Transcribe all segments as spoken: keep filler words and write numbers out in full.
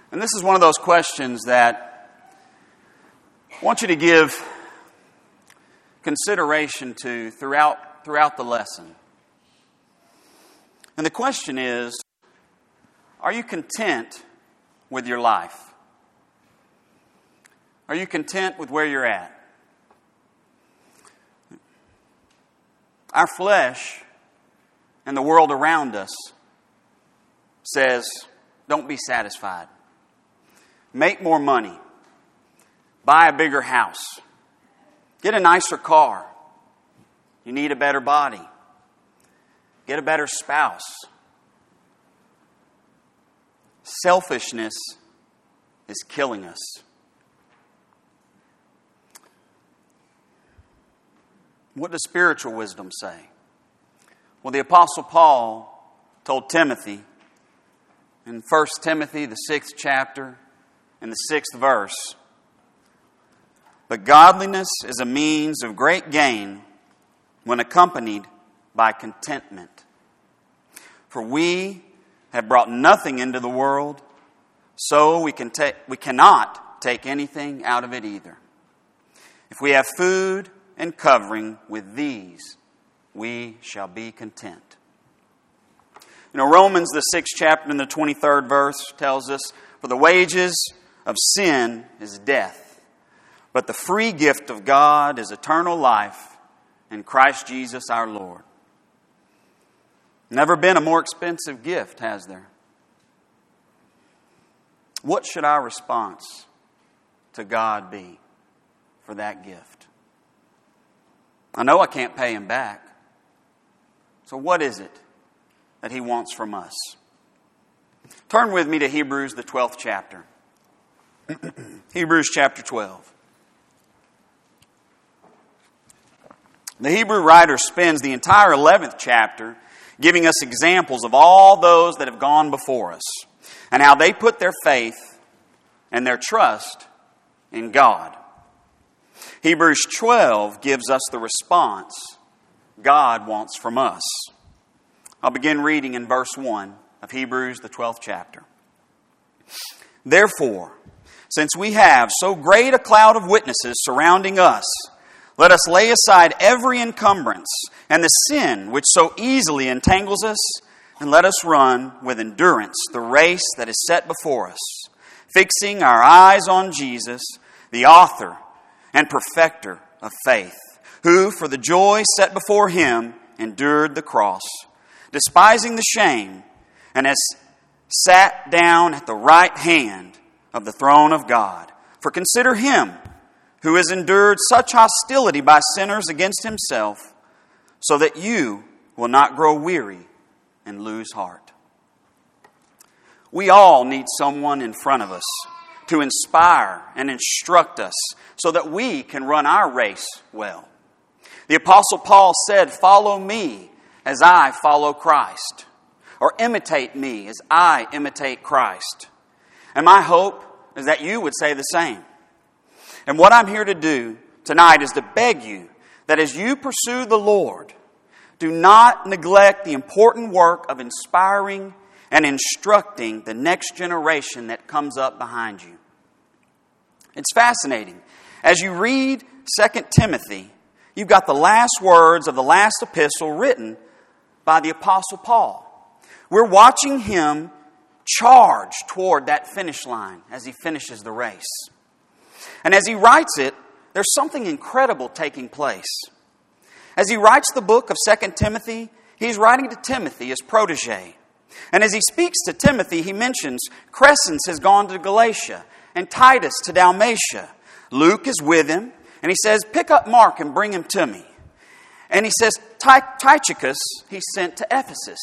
And this is one of those questions that I want you to give consideration to throughout, throughout the lesson. And the question is, are you content with your life? Are you content with where you're at? Our flesh and the world around us says, don't be satisfied. Make more money. Buy a bigger house. Get a nicer car. You need a better body. Get a better spouse. Selfishness is killing us. What does spiritual wisdom say? Well, the Apostle Paul told Timothy in First Timothy, the sixth chapter, in the sixth verse, but godliness is a means of great gain when accompanied by contentment. For we have brought nothing into the world, so we can take we cannot take anything out of it either. If we have food and covering, with these we shall be content. You know, Romans, the sixth chapter and the twenty-third verse tells us, for the wages of sin is death, but the free gift of God is eternal life in Christ Jesus our Lord. Never been a more expensive gift, has there? What should our response to God be for that gift? I know I can't pay Him back. So what is it that He wants from us? Turn with me to Hebrews, the twelfth chapter. Hebrews chapter twelve. The Hebrew writer spends the entire eleventh chapter giving us examples of all those that have gone before us and how they put their faith and their trust in God. Hebrews twelve gives us the response God wants from us. I'll begin reading in verse one of Hebrews, the twelfth chapter. Therefore, since we have so great a cloud of witnesses surrounding us, let us lay aside every encumbrance and the sin which so easily entangles us, and let us run with endurance the race that is set before us, fixing our eyes on Jesus, the author and perfecter of faith, who for the joy set before Him endured the cross, despising the shame, and has sat down at the right hand of the throne of God. For consider Him who has endured such hostility by sinners against Himself, so that you will not grow weary and lose heart. We all need someone in front of us to inspire and instruct us so that we can run our race well. The Apostle Paul said, follow me as I follow Christ. Or imitate me as I imitate Christ. And my hope is that you would say the same. And what I'm here to do tonight is to beg you that as you pursue the Lord, do not neglect the important work of inspiring and instructing the next generation that comes up behind you. It's fascinating. As you read Second Timothy, you've got the last words of the last epistle written by the Apostle Paul. We're watching him charge toward that finish line as he finishes the race. And as he writes it, there's something incredible taking place. As he writes the book of Second Timothy, he's writing to Timothy, his protege. And as he speaks to Timothy, he mentions Crescens has gone to Galatia and Titus to Dalmatia. Luke is with him, and he says, pick up Mark and bring him to me. And he says, Tychicus he sent to Ephesus.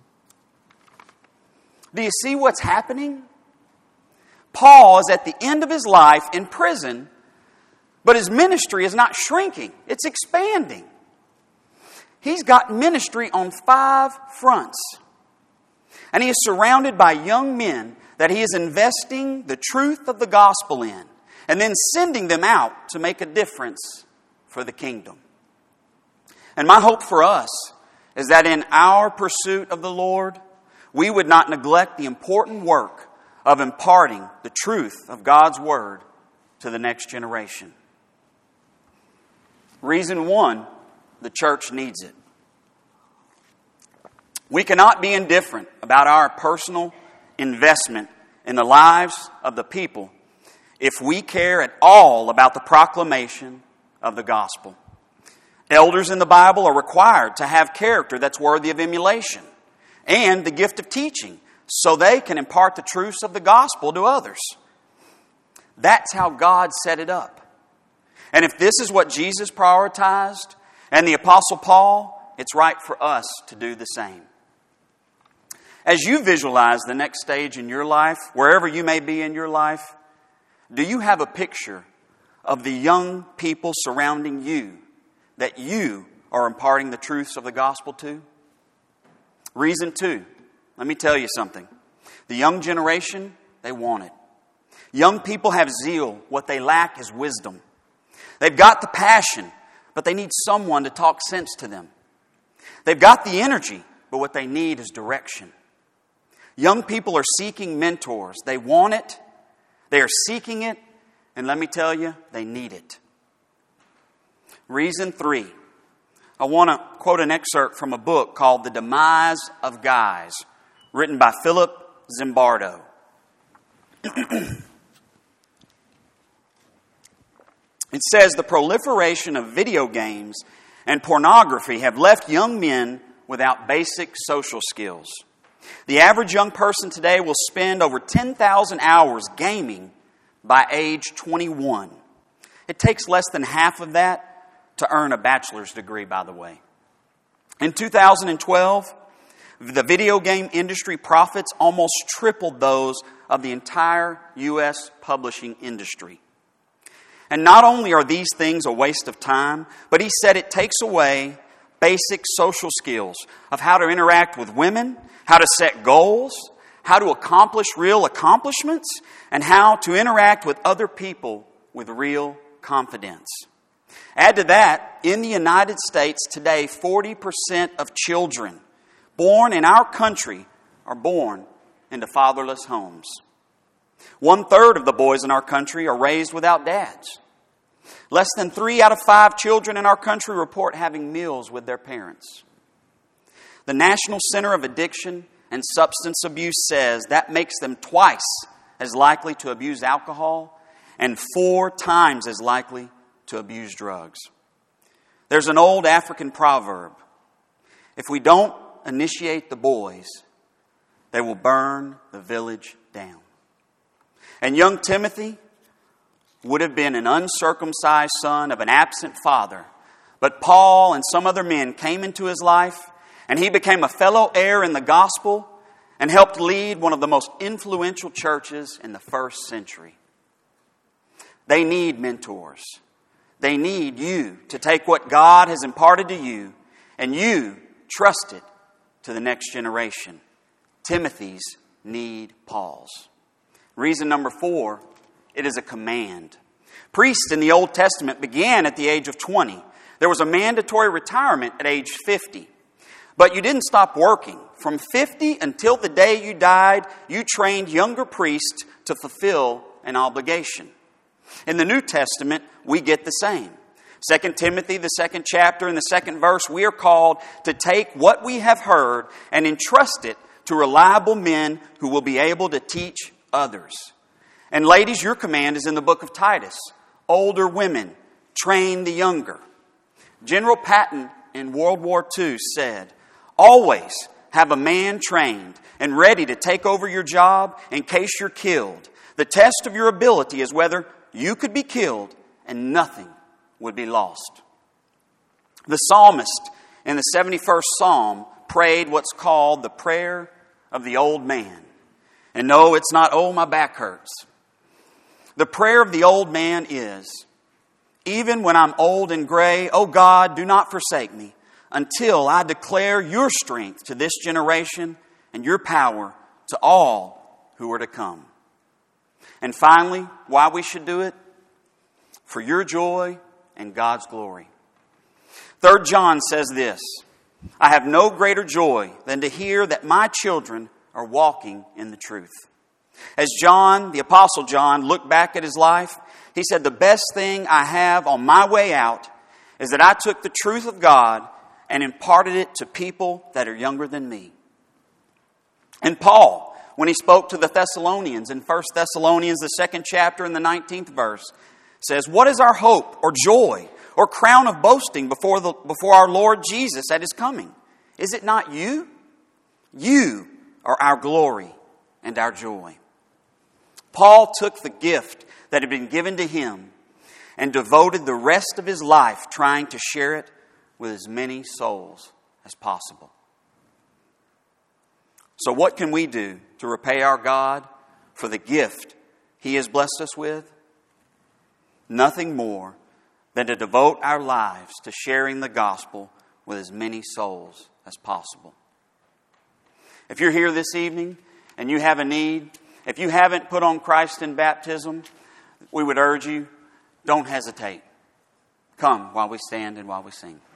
Do you see what's happening? Paul is at the end of his life in prison, but his ministry is not shrinking. It's expanding. He's got ministry on five fronts. And he is surrounded by young men that he is investing the truth of the gospel in, and then sending them out to make a difference for the kingdom. And my hope for us is that in our pursuit of the Lord, we would not neglect the important work of imparting the truth of God's Word to the next generation. Reason one, the church needs it. We cannot be indifferent about our personal investment in the lives of the people if we care at all about the proclamation of the gospel. Elders in the Bible are required to have character that's worthy of emulation and the gift of teaching so they can impart the truths of the gospel to others. That's how God set it up. And if this is what Jesus prioritized and the Apostle Paul, it's right for us to do the same. As you visualize the next stage in your life, wherever you may be in your life, do you have a picture of the young people surrounding you that you are imparting the truths of the gospel to? Reason two, let me tell you something. The young generation, they want it. Young people have zeal. What they lack is wisdom. They've got the passion, but they need someone to talk sense to them. They've got the energy, but what they need is direction. Young people are seeking mentors. They want it. They are seeking it. And let me tell you, they need it. Reason three. I want to quote an excerpt from a book called The Demise of Guys, written by Philip Zimbardo. It says, the proliferation of video games and pornography have left young men without basic social skills. The average young person today will spend over ten thousand hours gaming by age twenty-one. It takes less than half of that to earn a bachelor's degree, by the way. In two thousand twelve, the video game industry profits almost tripled those of the entire U S publishing industry. And not only are these things a waste of time, but he said it takes away basic social skills of how to interact with women, how to set goals, how to accomplish real accomplishments, and how to interact with other people with real confidence. Add to that, in the United States today, forty percent of children born in our country are born into fatherless homes. One third of the boys in our country are raised without dads. Less than three out of five children in our country report having meals with their parents. The National Center of Addiction and Substance Abuse says that makes them twice as likely to abuse alcohol and four times as likely to abuse drugs. There's an old African proverb. If we don't initiate the boys, they will burn the village down. And young Timothy would have been an uncircumcised son of an absent father. But Paul and some other men came into his life, and he became a fellow heir in the gospel and helped lead one of the most influential churches in the first century. They need mentors. They need you to take what God has imparted to you and you trust it to the next generation. Timothy's need Paul's. Reason number four, it is a command. Priests in the Old Testament began at the age of twenty. There was a mandatory retirement at age fifty. But you didn't stop working. From fifty until the day you died, you trained younger priests to fulfill an obligation. In the New Testament, we get the same. Second Timothy, the second chapter, and the second verse, we are called to take what we have heard and entrust it to reliable men who will be able to teach others. And ladies, your command is in the book of Titus. Older women, train the younger. General Patton in World War Two said, always have a man trained and ready to take over your job in case you're killed. The test of your ability is whether you could be killed and nothing would be lost. The psalmist in the seventy-first Psalm prayed what's called the prayer of the old man. And no, it's not, oh, my back hurts. The prayer of the old man is, even when I'm old and gray, oh God, do not forsake me until I declare your strength to this generation and your power to all who are to come. And finally, why we should do it? For your joy and God's glory. Third John says this, I have no greater joy than to hear that my children are walking in the truth. As John, the Apostle John, looked back at his life, he said, the best thing I have on my way out is that I took the truth of God and imparted it to people that are younger than me. And Paul, when he spoke to the Thessalonians in First Thessalonians, the second chapter and the nineteenth verse, says, what is our hope or joy or crown of boasting before the before our Lord Jesus at His coming? Is it not you? You are our glory and our joy. Paul took the gift that had been given to him and devoted the rest of his life trying to share it with as many souls as possible. So what can we do to repay our God for the gift He has blessed us with? Nothing more than to devote our lives to sharing the gospel with as many souls as possible. If you're here this evening and you have a need, if you haven't put on Christ in baptism, we would urge you, don't hesitate. Come while we stand and while we sing.